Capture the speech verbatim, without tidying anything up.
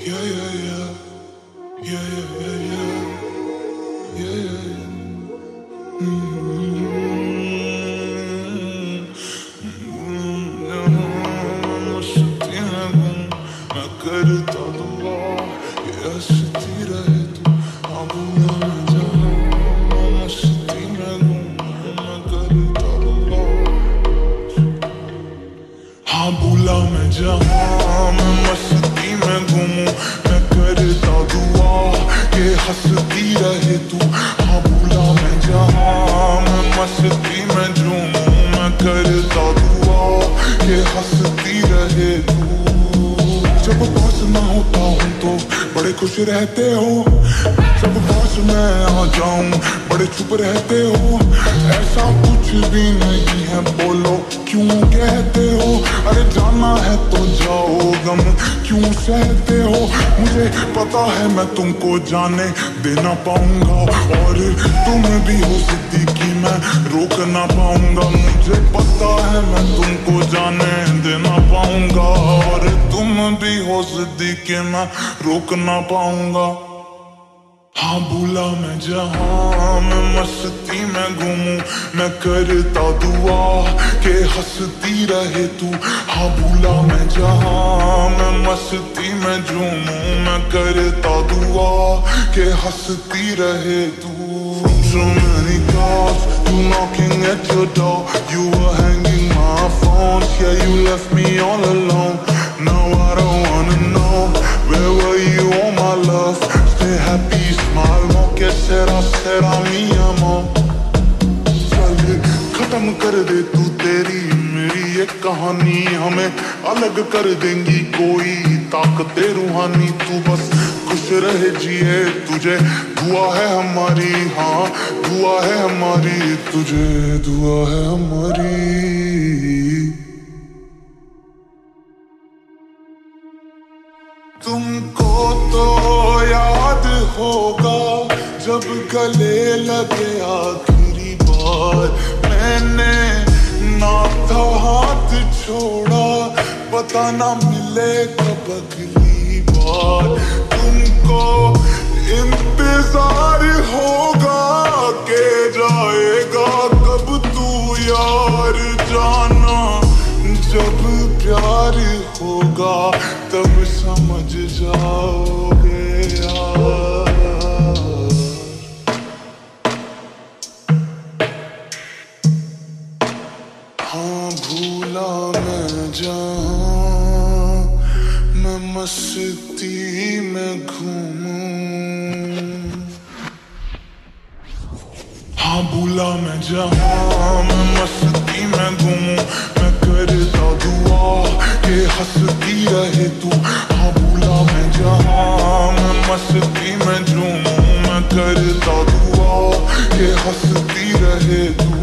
Yeah, yeah, yeah. Yeah, yeah, yeah, yeah. Yeah, yeah, yeah. Mm-hmm. मस्ती में गुम मैं करता दुआ ये हंसती रहे तू अब मैं जहाँ मस्ती में गुम मैं करता दुआ हाँ भूला मैं जहाँ मैं मस्ती में घूमूं मैं करता दुआ ये हंसती रहे तू हाँ भूला मैं जहाँ मैं मस्ती में झूमूं मैं करता दुआ ये हंसती रहे तू जब पास ना होता हूँ तो बड़े खुश रहते हो जब पास मैं आ जाऊं बड़े चुप रहते हो ऐसा कुछ भी नहीं है बोलो क्यों कहते हो अरे जाना है तो जाओ गम क्यों सहते हो मुझे पता है मैं तुमको जाने देना पाऊंगा और तुम भी हो सिद्दीकी मैं रोक ना पाऊंगा मुझे पता है मैं तुमको जाने देना पाऊंगा और तुम भी हो सिद्दीकी मैं रोक ना पाऊंगा हाँ भूला मैं जहाँ मैं मस्ती में घूमूं मैं करता दुआ के हंसती रहे तू हाँ भूला मैं जहाँ मैं मस्ती में झूमूं मैं करता दुआ के हंसती रहे तू So many calls, you knocking at your door You were hanging my phone, yeah you left me all alone Now I don't wanna know, where were you all my love Stay happy, smile, no que será, será mi amor चल खत्म कर दे तू तेरी मेरी ये कहानी हमें अलग कर देंगी कोई ताकते रूहानी तू बस खुश रहे जिए तुझे दुआ है हमारी हाँ दुआ है हमारी तुझे दुआ है हमारी तुमको तो याद होगा जब गले लगे आखिरी बार मैंने ना था हाथ छोड़ा पता ना मिले कब अगली बार तुमको इंतजार होगा के जाएगा कब तू यार जाना जब प्यार होगा तब समझ जाओगे यार हाँ भूला मैं जहाँ मैं मस्ती में घूमूं हाँ भूला मैं जहाँ मैं मस्ती में घूमूं मैं करता दुआ ये हंसती रहे तू हाँ भूला मैं जहाँ मैं मस्ती में झूमूं मैं करता दुआ ये हंसती रहे तू